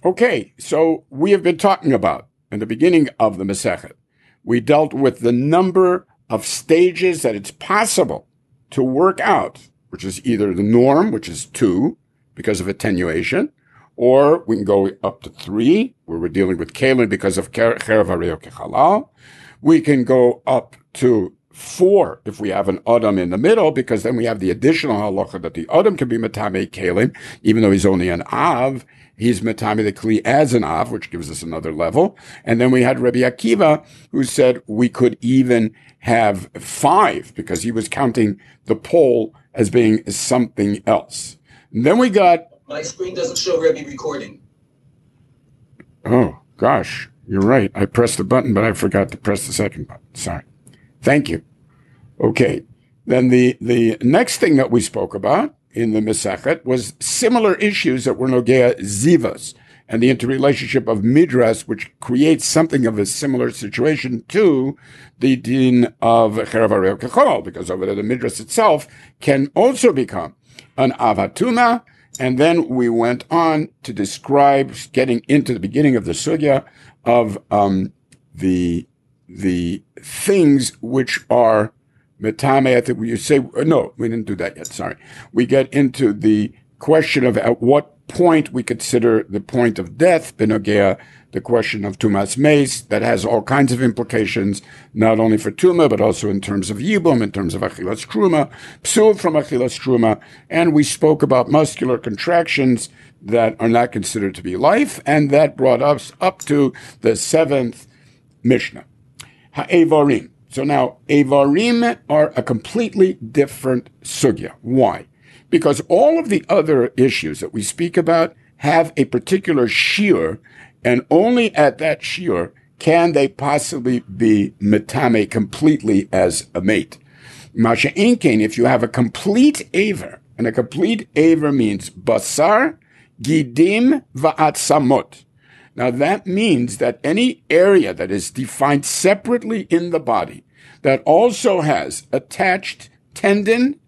Okay, so we have been talking about, in the beginning of the Masechet, we dealt with the number of stages that it's possible to work out, which is either the norm, which is 2, because of attenuation, or we can go up to 3, where we're dealing with Kalim because of Cherev Hareo Kechalal. We can go up to 4 if we have an Adam in the middle, because then we have the additional halacha that the Adam can be Metame Kalim, even though he's only an Av. He's Metame the Kli as an Av, which gives us another level. And then we had Rabbi Akiva, who said we could even have 5, because he was counting the pole as being something else. And then we got... My screen doesn't show Rabbi recording. Oh, gosh, you're right. I pressed the button, but I forgot to press the second button. Sorry. Thank you. Okay. Then the next thing that we spoke about in the Masechet was similar issues that were Nogea Zivas and the interrelationship of Midrash, which creates something of a similar situation to the din of Cherev Hareo Kechol, because over there the Midrash itself can also become an Avatuma. And then we went on to describe, getting into the beginning of the sugya of the things which are metame. I think you say, no, we didn't do that yet. Sorry. We get into the question of at what point we consider the point of death, benogea, the question of tumas meis, that has all kinds of implications, not only for tuma, but also in terms of yibum, in terms of achilas truma, psul from achilas truma. And we spoke about muscular contractions that are not considered to be life. And that brought us up to the 7th Mishnah. Ha'evarim. So now, Evarim are a completely different sugya. Why? Because all of the other issues that we speak about have a particular shiur, and only at that shiur can they possibly be metame completely as a mate. Masha Inkain, if you have a complete aver, and a complete aver means basar, gidim, va'atzamot. Now that means that any area that is defined separately in the body that also has attached tendon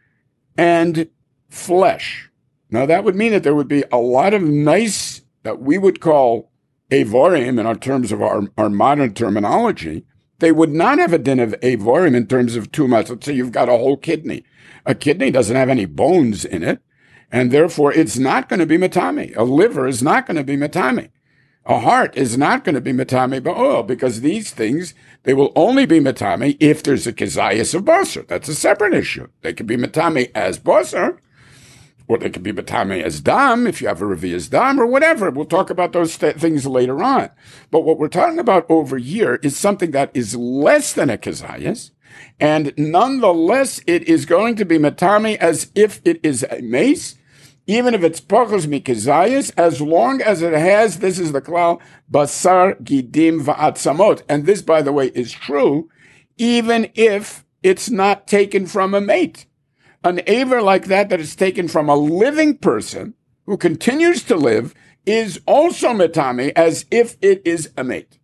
and flesh. Now that would mean that there would be a lot of nice, that we would call Evarim in our terms of our modern terminology. They would not have a din of Evarim in terms of tumas. Let's say you've got a whole kidney. A kidney doesn't have any bones in it, and therefore it's not going to be metame. A liver is not going to be metame. A heart is not going to be metame ba'oil, because these things, they will only be metame if there's a kezayis of basar. That's a separate issue. They can be metame as basar, or they can be metame as dam, if you have a revi'as dam, or whatever. We'll talk about those things later on. But what we're talking about over here is something that is less than a kezayis, and nonetheless, it is going to be metame as if it is a mace, even if it's pachos mikezayis, as long as it has, this is the klal, basar, gidim, va'atzamot. And this, by the way, is true, even if it's not taken from a mate. An aver like that is taken from a living person who continues to live is also metame as if it is a mate.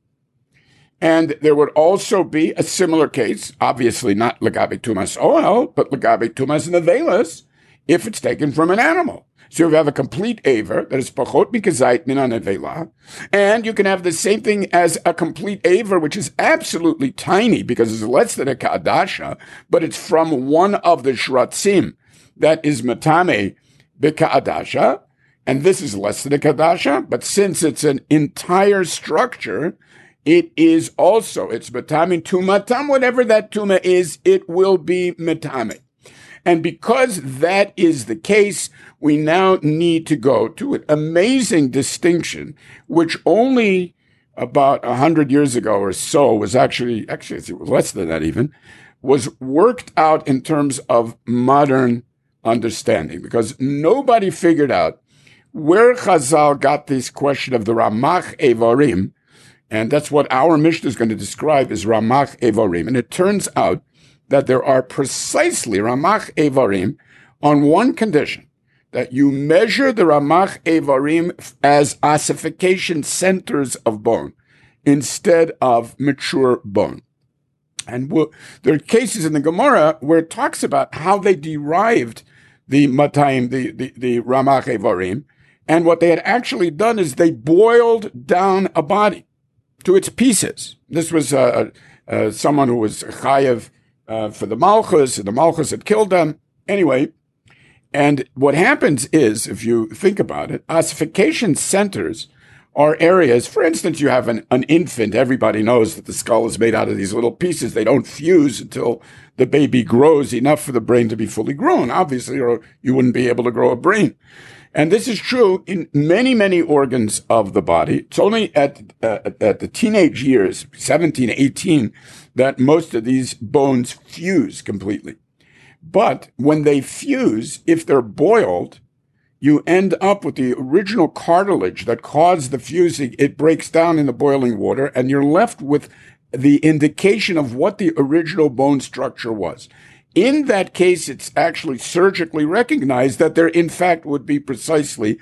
And there would also be a similar case, obviously not legabe tumas oil, but legabe tumas nevelas, if it's taken from an animal. So you have a complete aver that is pachot mikazait min nevela, and you can have the same thing as a complete aver, which is absolutely tiny because it's less than a kadasha, but it's from one of the shratzim that is matame b'kadasha, and this is less than a kadasha, but since it's an entire structure, it is also, it's matame tumatam, whatever that tuma is, it will be matame. And because that is the case, we now need to go to an amazing distinction, which only about 100 years ago or so was actually it was less than that even, was worked out in terms of modern understanding, because nobody figured out where Chazal got this question of the Ramach Evarim, and that's what our Mishnah is going to describe as Ramach Evarim. And it turns out that there are precisely Ramach Evarim on one condition, that you measure the Ramach Evarim as ossification centers of bone instead of mature bone. And there are cases in the Gemara where it talks about how they derived the Matayim, the Ramach Evarim, And what they had actually done is they boiled down a body to its pieces. This was someone who was chayev for the Malchus, and the Malchus had killed them. Anyway, and what happens is, if you think about it, ossification centers are areas, for instance, you have an infant. Everybody knows that the skull is made out of these little pieces. They don't fuse until the baby grows enough for the brain to be fully grown, obviously, or you wouldn't be able to grow a brain. And this is true in many, many organs of the body. It's only at the teenage years, 17, 18, that most of these bones fuse completely. But when they fuse, if they're boiled, you end up with the original cartilage that caused the fusing. It breaks down in the boiling water, and you're left with the indication of what the original bone structure was. In that case, it's actually surgically recognized that there, in fact, would be precisely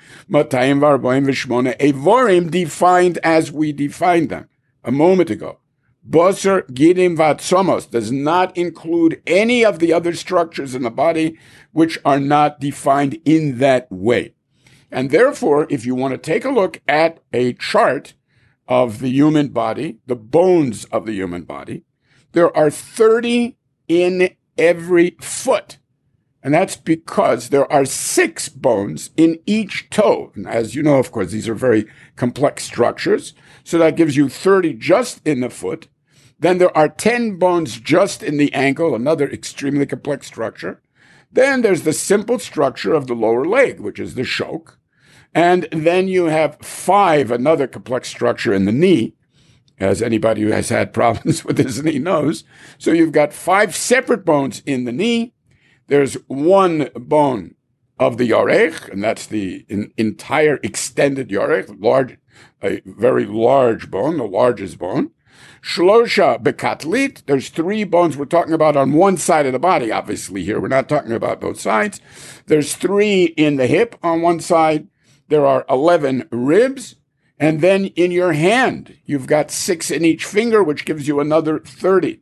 248 evorim defined as we defined them a moment ago. Basar, gidim, vatsomos does not include any of the other structures in the body which are not defined in that way. And therefore, if you want to take a look at a chart of the human body, the bones of the human body, there are 30 in every foot. And that's because there are 6 bones in each toe. And as you know, of course, these are very complex structures. So that gives you 30 just in the foot. Then there are 10 bones just in the ankle, another extremely complex structure. Then there's the simple structure of the lower leg, which is the shoke. And then you have 5, another complex structure in the knee, as anybody who has had problems with his knee knows. So you've got 5 separate bones in the knee. There's 1 bone of the yorech, and that's the entire extended yorech, a very large bone, the largest bone. Shlosha bekatlit, there's 3 bones we're talking about on one side of the body, obviously here. We're not talking about both sides. There's 3 in the hip on one side. There are 11 ribs. And then in your hand, you've got 6 in each finger, which gives you another 30.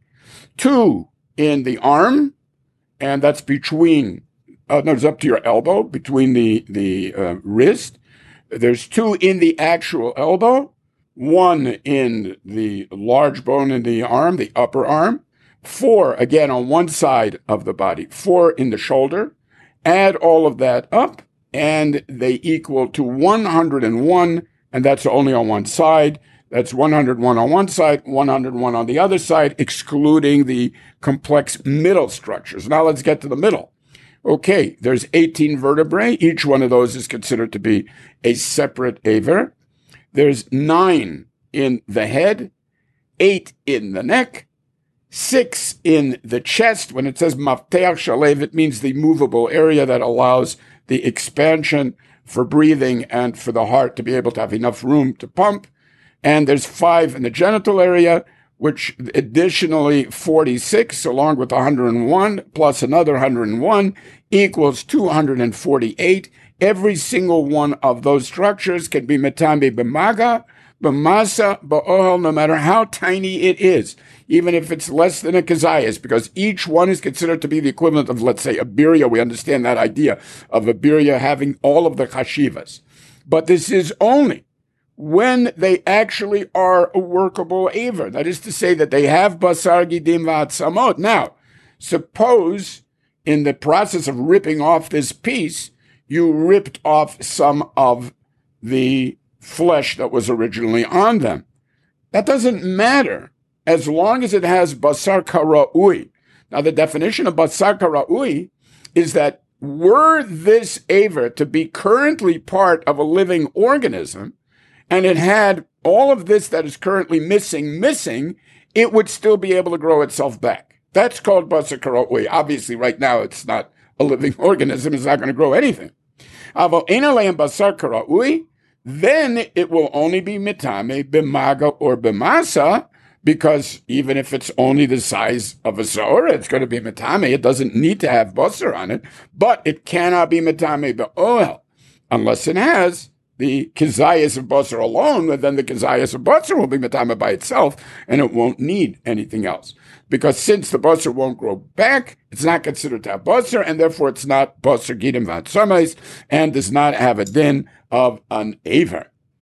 2 in the arm, and that's between, it's up to your elbow, between the wrist. There's 2 in the actual elbow. 1 in the large bone in the arm, the upper arm. 4, again, on one side of the body. 4 in the shoulder. Add all of that up, and they equal to 101, and that's only on one side. That's 101 on one side, 101 on the other side, excluding the complex middle structures. Now let's get to the middle. Okay, there's 18 vertebrae. Each one of those is considered to be a separate aver. There's 9 in the head, 8 in the neck, 6 in the chest. When it says mafteach shalev, it means the movable area that allows the expansion for breathing and for the heart to be able to have enough room to pump. And there's 5 in the genital area, which additionally 46, along with 101, plus another 101, equals 248. Every single one of those structures can be metame b'maga, b'masa, b'ohel, no matter how tiny it is, even if it's less than a kazayas, because each one is considered to be the equivalent of, let's say, a birya. We understand that idea of a birya having all of the chashivas. But this is only when they actually are a workable aver. That is to say that they have basar gidim v'atzamot. Now, suppose in the process of ripping off this piece, you ripped off some of the flesh that was originally on them. That doesn't matter as long as it has basar kara'ui. Now, the definition of basar kara'ui is that were this aver to be currently part of a living organism, and it had all of this that is currently missing, it would still be able to grow itself back. That's called basar kara'ui. Obviously, right now, it's not a living organism. It's not going to grow anything. Then it will only be mitame, b'maga, or b'masa, because even if it's only the size of a zora, it's going to be mitame. It doesn't need to have basar on it, but it cannot be mitame b'ohel unless it has the kizayas of basar alone, then the kizayas of basar will be matama by itself, and it won't need anything else. Because since the basar won't grow back, it's not considered to have basar, and therefore it's not basar gidim vatzames, and does not have a din of an aver.